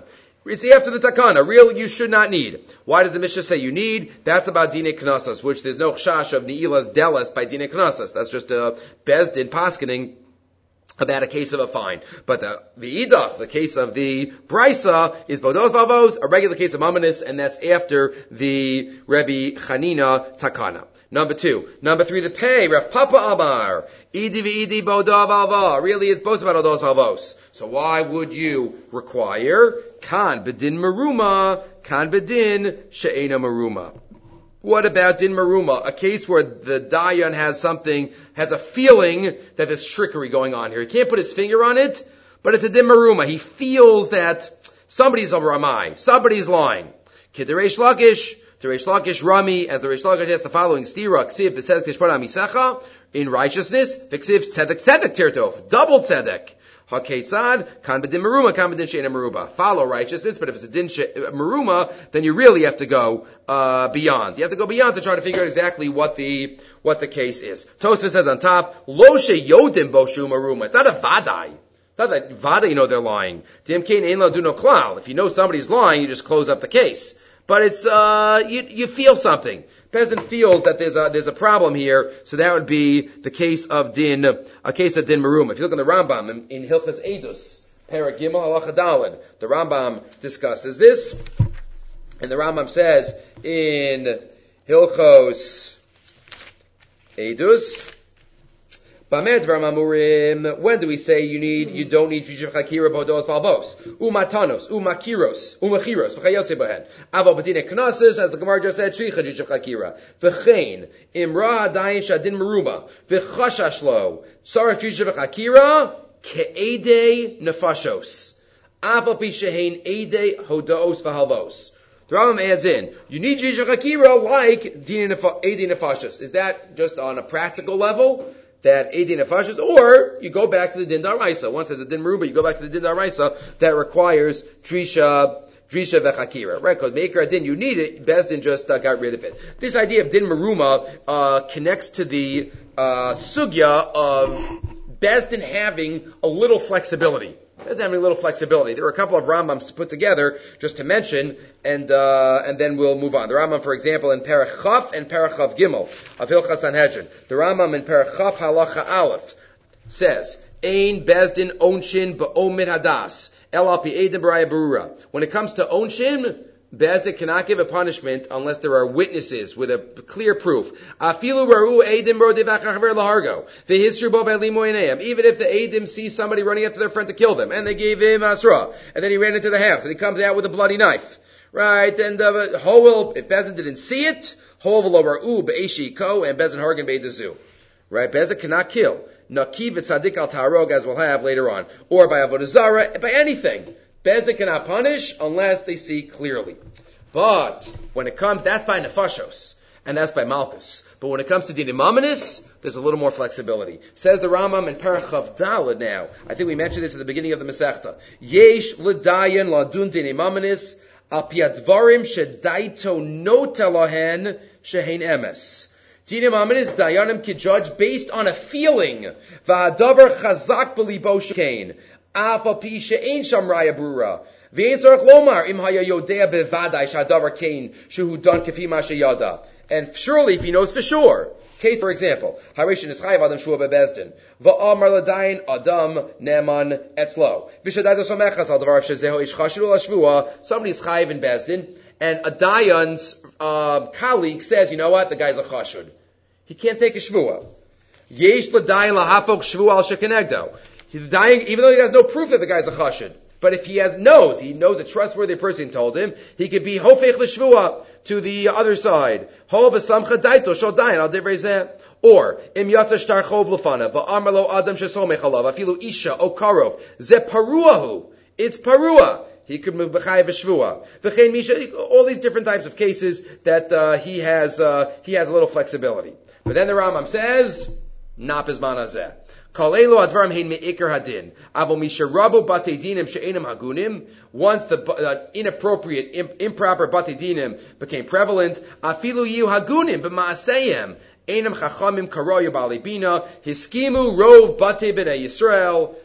It's after the takana. Real, you should not need. Why does the Mishnah say you need? That's about dine knasas, which there's no chash of ni'ilas delas by dine knasas. That's just a bezdin paskening about a case of a fine. But the idach, the case of the brisa, is bodos vavos, a regular case of mamanis, and that's after the Rebbe Chanina takana. Number 2. Number 3, the pay. Rav Papa Amar. Idi v'idi bodav alva. Really, it's both about odos valvos. So why would you require kan bedin maruma, kan bedin she'ena maruma? What about din maruma? A case where the dayan has a feeling that there's trickery going on here. He can't put his finger on it, but it's a din maruma. He feels that somebody's a ramai, somebody's lying. Kideresh lakish. The Reish Lakish Rami, as the Reish Lakish has the following stira, ksiv b'tzedek tishpana misecha, in righteousness, v'ksiv tzedek tirtov, double tzedek. HaKetzad, kan b'din meruma, kan b'din she'ena meruba. Follow righteousness, but if it's a din meruma, then you really have to go beyond. You have to go beyond to try to figure out exactly what the case is. Tosfos says on top, lo sheyodim bo shu meruma. It's not a vadai. It's not that vadai they're lying. Dimkein ein lo do no klal. If you know somebody's lying, you just close up the case. But it's, you feel something. Peasant feels that there's a problem here, so that would be the case of din maruma. If you look in the Rambam, in Hilchas Edus, Perek Gimel Halacha Daled, the Rambam discusses this, and the Rambam says in Hilchos Edus, when do we say you don't need Trisha Chakira Bodos Valvos? Umatanos, Umakiros, Umachiros, V'chayose Behen. Avo Badine Knossos, as the Gemara just said, Trisha Chakira. V'chein, Imra Hadayin Shadin Meruma, V'chashashlo, Sarah Trisha Chakira, Ke'ede Nefashos. Avo Pishahin Ede Hodos V'halvos. The Rambam adds in, you need Trisha Chakira like Ede Nefashos. Is that just on a practical level? That Eidin Nefashos, or you go back to the Din Daraisa. Once there's a Din Meruba, you go back to the Din Daraisa that requires Drisha Vechakira. Right? Because Meikar Din, you need it, Bezdin just got rid of it. This idea of Din Meruma connects to the sugya of Bezdin having a little flexibility. There are a couple of Rambams put together just to mention, and then we'll move on. The Rambam, for example, in Perek Chaf and Perek Chaf Gimel of Hilchas Sanhedrin. The Rambam in Perek Chaf Halacha Aleph says, Ein Bezdin Onshin Ba'omid Hadas El Al Pi Eidim B'raya Berura. When it comes to Onshin, Bezdin cannot give a punishment unless there are witnesses with a clear proof. Afilu raru eidim b'rodevachachver lahargo v'hisru bo b'limo einayim. Even if the eidim see somebody running after their friend to kill them, and they gave him asra, and then he ran into the house, and he comes out with a bloody knife, right? And Hoel, if Bezdin didn't see it, Hoel v'lo raru b'eishi ko, and Bezdin hargan b'eidazu. Right? Bezdin cannot kill. Nakiv v'tzadik al ta'arog, as we'll have later on, or by avodah zarah, by anything. Bezdin cannot punish unless they see clearly. But when it comes, that's by nefashos, and that's by malchus. But when it comes to dinim amanis, there's a little more flexibility. Says the Rambam in Perek Chaf Daled now. I think we mentioned this at the beginning of the Masechta. Yesh l'dayan ladun dinim amanis al pi advarim shedaito nota lahen shehein emes. Dinim amanis dayanim can judge based on a feeling. V'hadavar chazak b'libo shekein. Afa pi she'ein sham raya brura. V'ein tzarech lomar im haya yodea bevadai shadavar kein shehu don kefi ma sheyada. And surely, if he knows for sure, case for example, harishin is chayav adam shua bebezdin. Va'amar ladayin adam neman etzlo. V'shadaydo somechas al davar shezeho ish chashidu la shvua. Somebody is chayav in bezdin, and a dayan's colleague says, you know what, the guy's a chashud. He can't take a shvua. Yesh ladayin lahafok shvua al shekenegdo. He's dying, even though he has no proof that the guy's a chashud. But if he knows a trustworthy person told him, he could be hofech l'shvua to the other side. Ho v'samcha daito shol dayin al divrei zeh. Or im yatsa shtar chov l'fanav va'amar lo adam shesomech alav afilu isha o karov ze paruahu. It's parua. He could move b'chayev v'shvua. V'chein misha. All these different types of cases that he has a little flexibility. But then the Rambam says, not bizman hazeh. Once the inappropriate, improper batei dinim became prevalent, afilu yu hagunim b'maaseyem enam chachamim karoyu b'alei bina hiskimu rov batei b'nei Yisrael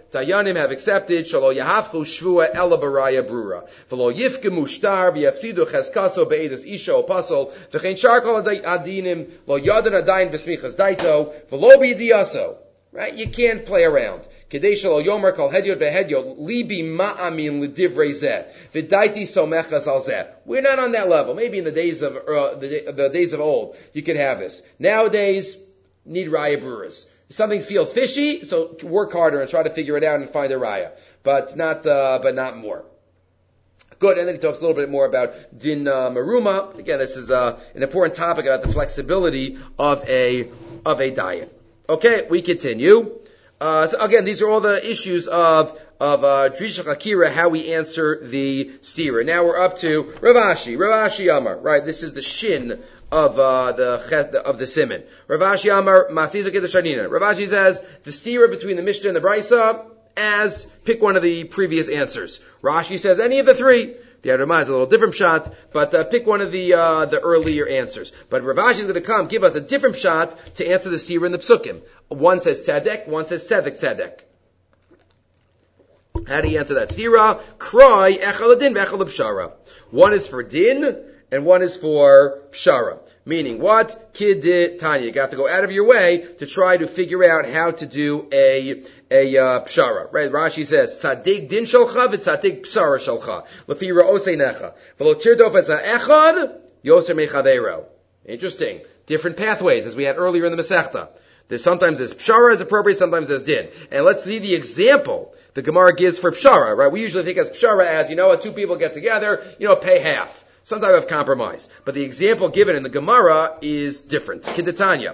Dayanim have accepted, Shalo Yahafchu Shvua Ela Baraya Brura. V'lo Yifkemu Shtar, V'yafsidu Cheskaso Be'edus Isha Opasol, V'chein Sharkol Adinim, Lo Yadan Adayin V'smichas Daito, V'lo B'yidiyaso. Right? You can't play around. Kedei Shalo Yomer Kol Hedyot V'Hedyot, Libi Ma'amin L'divrei Zeh, V'daiti Somechas Al Zeh. We're not on that level. Maybe in the days of, the days of old, you could have this. Nowadays, need Raya Bruras. Something feels fishy, so work harder and try to figure it out and find a raya, but not more. Good, and then he talks a little bit more about din maruma. Again, this is an important topic about the flexibility of a diet. Okay, we continue. So again, these are all the issues of Drisha Chakira, how we answer the Sira. Now we're up to Rav Ashi Amar. Right, this is the shin of the Siman. Rav Ashi Amar Masizak Shanina. Rav Ashi says the Sira between the Mishnah and the Brisa as pick one of the previous answers. Rashi says any of the three. The Adamah is a little different shot, but pick one of the earlier answers. But Rav Ashi is going to come give us a different shot to answer the Sira in the Psukim. One says Tzedek, one says Tzedek. How do you answer that? Sira, Kroi, Echel Din, Echel Pshara. One is for Din, and one is for Pshara. Meaning what? Kid Tanya. You got to go out of your way to try to figure out how to do a Pshara. Right? Rashi says, Tzadik Din Shalcha, V'tzadik Pshara Shalcha. Lefi Ra'osei Necha. V'lo Tirdof as Echad, Yoser Mechadero. Interesting. Different pathways, as we had earlier in the Masechta. Sometimes there's Pshara is appropriate, sometimes there's Din. And let's see the example the Gemara gives for Pshara, right? We usually think as Pshara as, two people get together, pay half. Some type of compromise. But the example given in the Gemara is different. Kidatanya.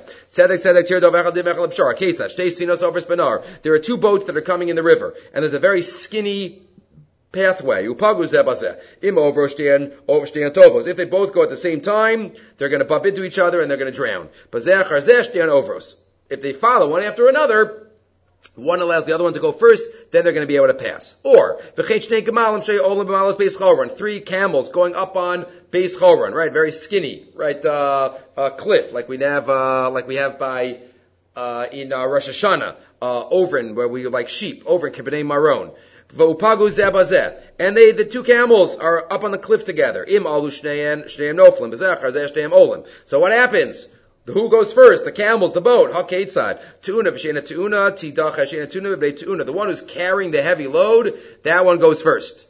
There are two boats that are coming in the river, and there's a very skinny pathway. If they both go at the same time, they're going to bump into each other and they're going to drown. If they follow one after another, one allows the other one to go first, then they're going to be able to pass. Or, 3 camels going up on Beis Choron, right? Very skinny, right? Cliff, like we have by, in Rosh Hashanah, Ovrin, where we like sheep, over in Kibbutz Maron. And the two camels are up on the cliff together. So what happens? Who goes first? The camels, the boat. Hakeitzad. Tu'una v'sheina tu'una, tidach ha'sheina tu'una v'bnei tu'una. The one who's carrying the heavy load, that one goes first.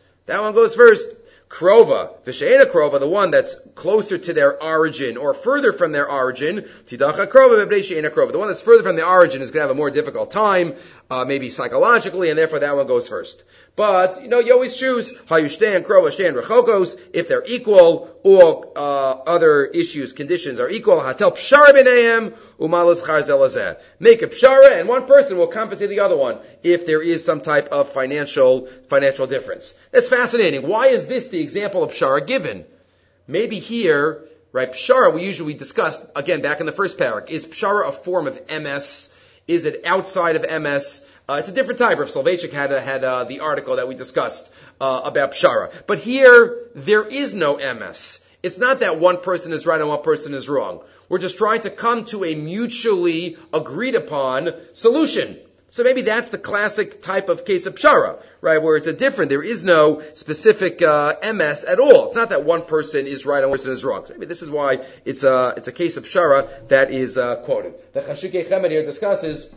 Krova, v'sheina krova, the one that's closer to their origin or further from their origin, tidach ha'krova v'bnei sheina krova. The one that's further from the origin is going to have a more difficult time, maybe psychologically, and therefore that one goes first. But, you always choose Hayushtan, Krova, Rechokos, if they're equal, or other issues, conditions are equal. Hatel Pshara b'neihem, umalus charzelazeh. Make a Pshara, and one person will compensate the other one if there is some type of financial difference. That's fascinating. Why is this the example of Pshara given? Maybe here, right, Pshara we usually discussed, again, back in the first parak. Is Pshara a form of MS? Is it outside of MS? It's a different type. Rav Soloveitchik had the article that we discussed about Pshara. But here, there is no MS. It's not that one person is right and one person is wrong. We're just trying to come to a mutually agreed upon solution. So maybe that's the classic type of case of Pshara, right, where it's there is no specific MS at all. It's not that one person is right and one person is wrong. So maybe this is why it's a case of Pshara that is quoted. The Chashukei Chemed here discusses,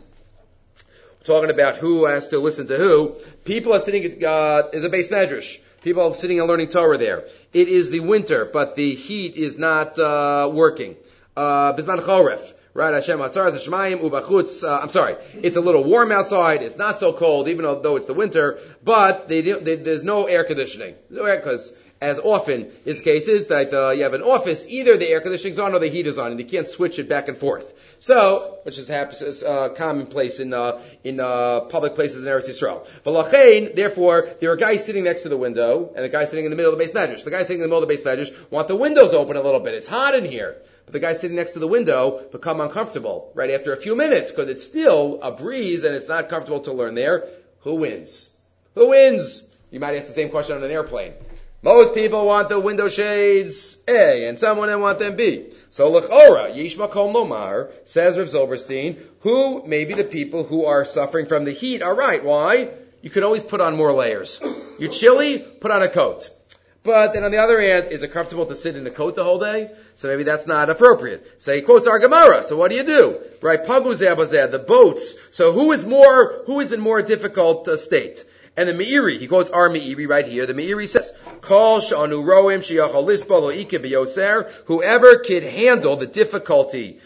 talking about who has to listen to who. People are sitting, is a Beis Medrash. People are sitting and learning Torah there. It is the winter, but the heat is not working. Bizman Choref, right? Hashem Atzar Hashemayim Ubachutz. I'm sorry. It's a little warm outside. It's not so cold, even though it's the winter. But there's no air conditioning. No air, because as often is the case is that you have an office, either the air conditioning's on or the heat is on, and you can't switch it back and forth. So, which is commonplace in public places in Eretz Yisrael. V'lachein, therefore, there are guys sitting next to the window, and the guy sitting in the middle of the Beis Medrash. The guy sitting in the middle of the Beis Medrash want the windows open a little bit. It's hot in here. But the guy sitting next to the window become uncomfortable, right, after a few minutes, because it's still a breeze and it's not comfortable to learn there. Who wins? You might ask the same question on an airplane. Most people want the window shades A, and some want them B. So l'chora, yesh makom lomar, says Rav Zilberstein, who maybe the people who are suffering from the heat are right. Why? You could always put on more layers. You're chilly, put on a coat. But then on the other hand, is it comfortable to sit in a coat the whole day? So maybe that's not appropriate. So he quotes our Gemara. So what do? Right? Pagu zeh, the boats. So who is in more difficult state? And the Meiri, he quotes our Meiri right here. The Meiri says, Kol sh'anu roim sheyachal lispa lo ike b'yoser, whoever could handle the difficulty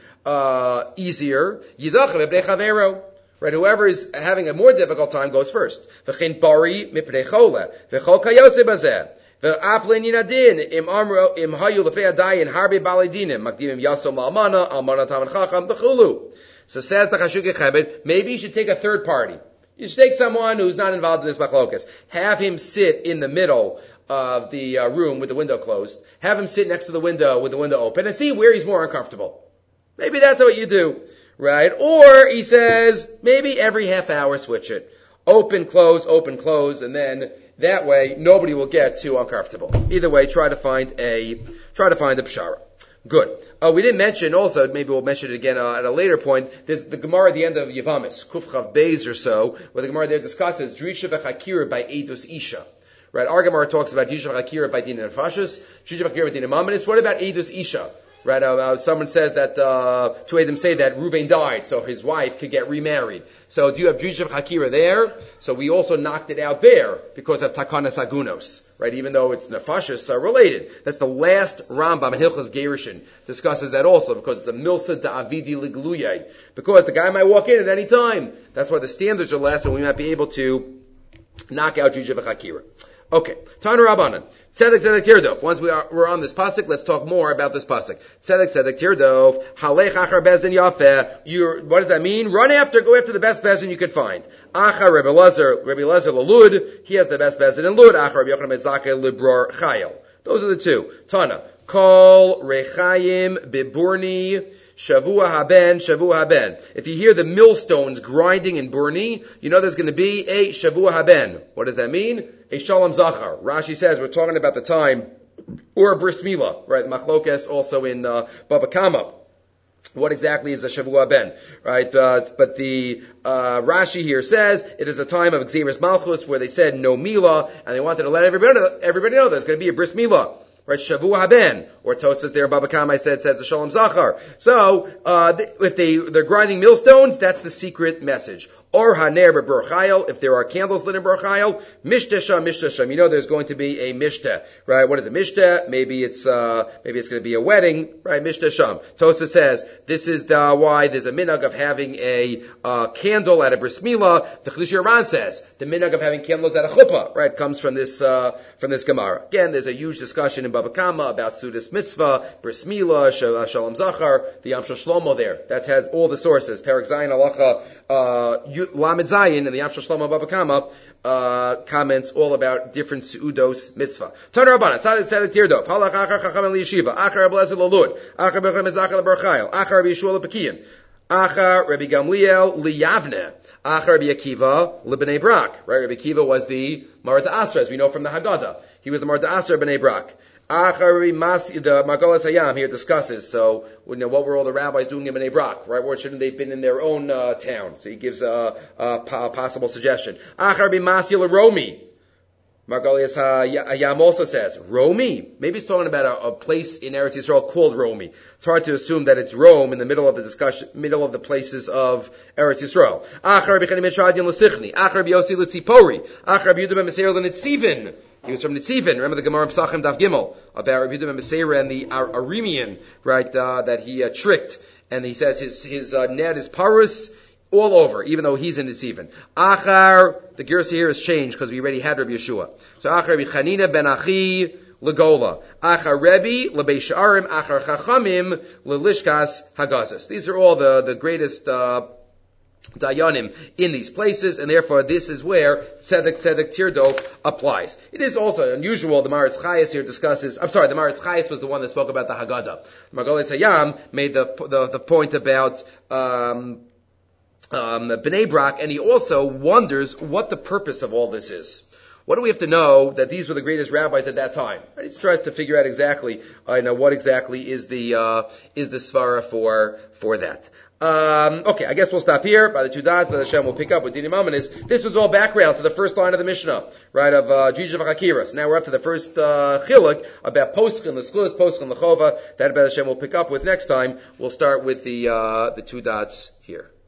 easier, yidacham b'nei chavero. Right, whoever is having a more difficult time goes first. V'chein bari mipnei chole, v'chol kayotze bazeh. V'aflin yinadin im hayu lefei adayin harbe balidinim makdimim yasom almana taman chacham b'chulu. So says the Chashukei Chebed, maybe you should take a third party. You should take someone who's not involved in this machlokas. Have him sit in the middle of the room with the window closed. Have him sit next to the window with the window open and see where he's more uncomfortable. Maybe that's what you do, right? Or he says maybe every half hour switch it. Open, close, and then that way nobody will get too uncomfortable. Either way, try to find a pshara. Good. We didn't mention also, maybe we'll mention it again at a later point, there's the Gemara at the end of Yevamis, Kuf Chav Beis or so, where the Gemara there discusses Drisha v'chakira by Eidus Isha. Right, our Gemara talks about Drisha v'chakira by Din Nefashis, Drisha v'chakira by Din Amanis. What about Eidus Isha? Right, someone says that, two of them say that Reuben died, so his wife could get remarried. So do you have Drisha v'chakira there? So we also knocked it out there because of Takanas Agunos. Right, even though it's nefashis related. That's the last Rambam in Hilchos Gerushin discusses that also because it's a milsa da'avidi ligluye. Because the guy might walk in at any time. That's why the standards are less, and we might be able to knock out Drisha v'chakira. Okay, Tana Rabbanan. Tzedek tzedek tirdof. Once we're on this pasuk, let's talk more about this pasuk. Tzedek tzedek tirdof. Halech achar bezdin yafeh. What does that mean? Go after the best bezdin you can find. Achar Rebbe Lezer Lalud. He has the best bezdin in Lud. Achar Rebbe Yochanan Metzake Libror Chayil. Those are the two. Tana. Kol rechayim biburni. Shavua haben. If you hear the millstones grinding in Burni, you know there's going to be a Shavua haben. What does that mean? A Shalom Zachar. Rashi says we're talking about the time, or a Bris Milah, right? Machlokes also in Baba Kama. What exactly is a Shavua ben? Right? But the Rashi here says it is a time of Xeris Malchus where they said no Milah, and they wanted to let everybody know there's going to be a Bris Milah. Right, Shavua haben, or Tosfos there, Baba Kamai says the Shalom Zachar. So, if they're grinding millstones, that's the secret message. Or haner b'Ber Chayil, if there are candles lit in Ber Chayil, mishteh. You know there's going to be a mishteh, right? What is a mishteh? Maybe it's going to be a wedding, right? Mishteh sham. Tosfos says, this is why there's a minhag of having a candle at a bris milah. The Chiddushei Ran says, the minhag of having candles at a chuppah, right, comes from this Gemara. Again, there's a huge discussion in Baba Kama about Sudas Mitzvah, Bris Milah, Shalom Zachar, the Yam Shel Shlomo there. That has all the sources. Perek Zayin Halacha, Lamed Zayin, and the Yam Shel Shlomo Baba Kama, comments all about different Seudos Mitzvah. Taner Rabbanan, Tzaddik Tzaddik Tirdof, Halach Achar Chacham Liyeshiva, Achar Rebbe Lezer Lalud, Achar Rebbe Mezachel Ber Chayil, Achar Rebbe Yeshua Lepekiyin, Achar Rebbe Gamliel Liyavne, Achar Rebbe Akiva Lebnei Brak. Right, Rebbe Akiva was the Marat Asra, as we know from the Haggadah. He was the Marat Asra Bnei Brak. The Margolis Hayam here discusses, so, what were all the rabbis doing in Bnei Brak, right? Or shouldn't they have been in their own town? So he gives a possible suggestion. Achar b'Masya Romi. Margolis Hayam also says, Romi? Maybe it's talking about a place in Eretz Yisrael called Romi. It's hard to assume that it's Rome in the middle of the places of Eretz Yisrael. Achar b'Chanim Eshadin l'Sichni. Achar b'Yosi l'Tzipori. Achar b'Yudam b'Meseir l'Nitzivin. He was from Nitzivin. Remember the Gemara Pesachim Daf Gimel about Rabbi Yehuda ben Meseira and the Aramean, right? That he tricked, and he says his net is parus all over, even though he's in Nitzivin. Achar, the Gersa here has changed because we already had Rabbi Yeshua. So Achar Rabbi Chanina ben Achi Legola. Achar Rebbe lebei Sha'arim. Achar Chachamim lelishkas Hagazos. These are all the greatest Dayanim in these places, and therefore this is where Tzedek Tirdof applies. It is also unusual, the Maritz Chayes here discusses, the Maritz Chayes was the one that spoke about the Haggadah. Margolis Hayam made the point about Bnei Brak, and he also wonders what the purpose of all this is. What do we have to know that these were the greatest rabbis at that time? Right? He tries to figure out exactly, what exactly is the svara for that. Okay, I guess we'll stop here by the two dots. By the Hashem, we'll pick up with Dini Mamonis. This was all background to the first line of the Mishnah, right, of Drija v'Chakiras. Now we're up to the first chiluk about Poschin, the Schluss, Poschin, the Chova. That by the Hashem we'll pick up with next time. We'll start with the two dots here.